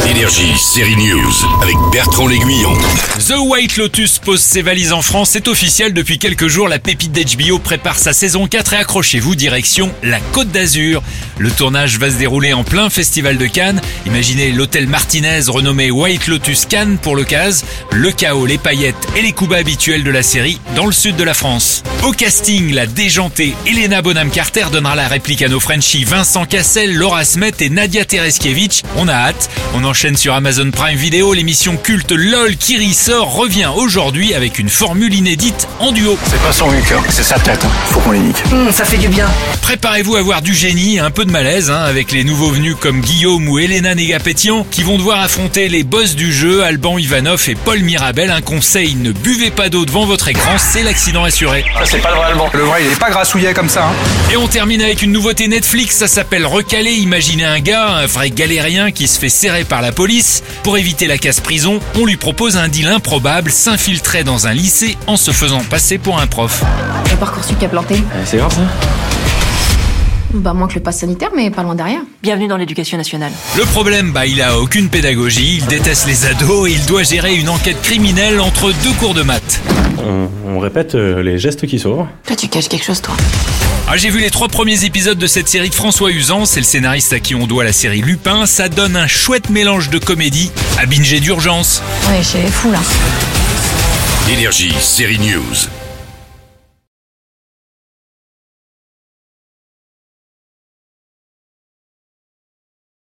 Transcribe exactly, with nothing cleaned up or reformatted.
Énergie, série News, avec Bertrand L'Aiguillon. The White Lotus pose ses valises en France, c'est officiel depuis quelques jours, la pépite d'H B O prépare sa saison quatre et accrochez-vous, direction la Côte d'Azur. Le tournage va se dérouler en plein festival de Cannes. Imaginez l'hôtel Martinez renommé White Lotus Cannes pour l'occasion, le chaos, les paillettes et les coups bas habituels de la série dans le sud de la France. Au casting, la déjantée Helena Bonham Carter donnera la réplique à nos Frenchies Vincent Cassel, Laura Smet et Nadia Tereskevich. On a hâte, on enchaîne sur Amazon Prime Video, l'émission culte LOL qui ressort revient aujourd'hui avec une formule inédite en duo. C'est pas son huc, hein. C'est sa tête, hein. Faut qu'on les nique. Mmh, ça fait du bien. Préparez-vous à voir du génie, un peu de malaise hein, avec les nouveaux venus comme Guillaume ou Elena Negapetian qui vont devoir affronter les boss du jeu, Alban Ivanov et Paul Mirabel. Un conseil, ne buvez pas d'eau devant votre écran, c'est l'accident assuré. Ça c'est pas le vrai Alban. Le vrai il est pas grassouillet comme ça, hein. Et on termine avec une nouveauté Netflix, ça s'appelle Recalé. Imaginez un gars, un vrai galérien qui se fait serrer par la police. Pour éviter la casse-prison, on lui propose un deal improbable, s'infiltrer dans un lycée en se faisant passer pour un prof. Le Parcoursup qui a planté. Euh, c'est grave ça. Bah moins que le pass sanitaire, mais pas loin derrière. Bienvenue dans l'éducation nationale. Le problème, bah il a aucune pédagogie, il déteste les ados et il doit gérer une enquête criminelle entre deux cours de maths. On, on répète euh, les gestes qui sauvent. Toi, tu caches quelque chose, toi. Ah, j'ai vu les trois premiers épisodes de cette série de François Uzan, c'est le scénariste à qui on doit la série Lupin. Ça donne un chouette mélange de comédie à binger d'urgence. Ouais, c'est fou là. Énergie, série News.